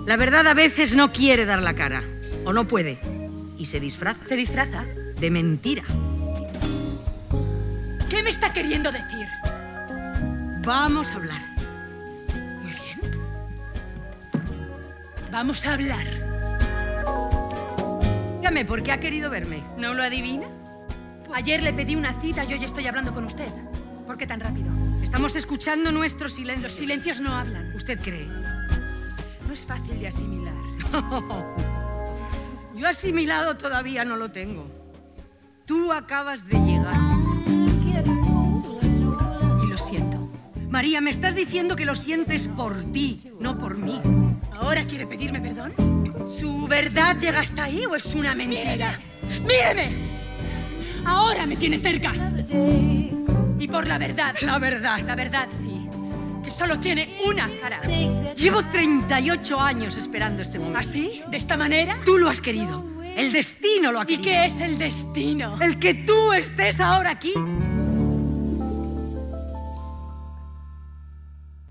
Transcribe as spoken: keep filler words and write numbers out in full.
La verdad a veces no quiere dar la cara, o no puede, y se disfraza. ¿Se disfraza? De mentira. ¿Qué me está queriendo decir? Vamos a hablar. Muy bien. Vamos a hablar. Dígame, ¿por qué ha querido verme? ¿No lo adivina? Ayer le pedí una cita y hoy estoy hablando con usted. ¿Por qué tan rápido? Estamos escuchando nuestros silencios. Los silencios no hablan. ¿Usted cree? No es fácil de asimilar. Yo asimilado todavía no lo tengo. Tú acabas de llegar. Y lo siento. María, me estás diciendo que lo sientes por ti, no por mí. ¿Ahora quiere pedirme perdón? ¿Su verdad llega hasta ahí o es una mentira? ¡Míreme! Ahora me tiene cerca. Y por la verdad. La verdad. La verdad, sí. Que solo tiene una cara. Llevo treinta y ocho años esperando este momento. ¿Así? ¿De esta manera? Tú lo has querido. El destino lo ha querido. ¿Y qué es el destino? El que tú estés ahora aquí.